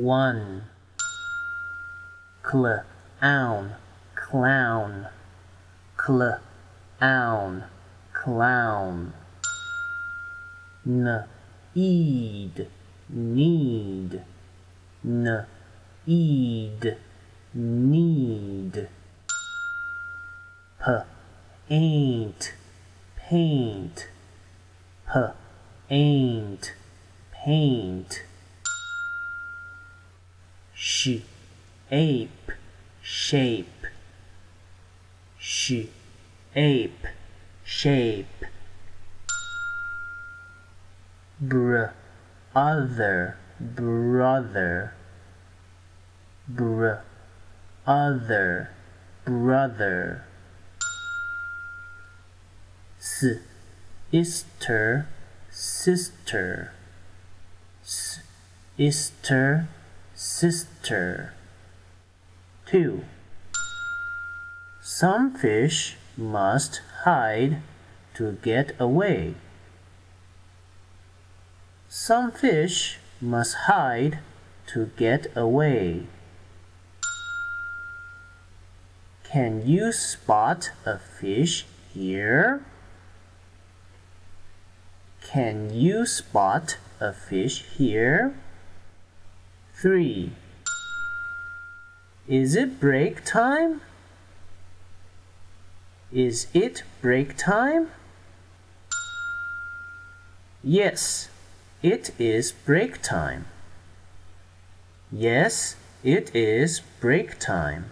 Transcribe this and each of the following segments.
one. Clown, clown, clown, clown. Need, need, need, need. Ain't, paint, ain't, paint. Ape, shape, ape, shape. Other, brother, other, brother. Sister, sister, sister, sister. 2. Some fish must hide to get away. Some fish must hide to get away. Can you spot a fish here? Can you spot a fish here? 3. Is it break time? Is it break time? Yes, it is break time. Yes, it is break time.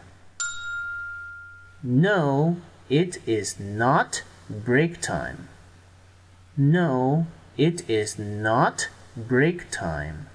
No, it is not break time. No, it is not break time.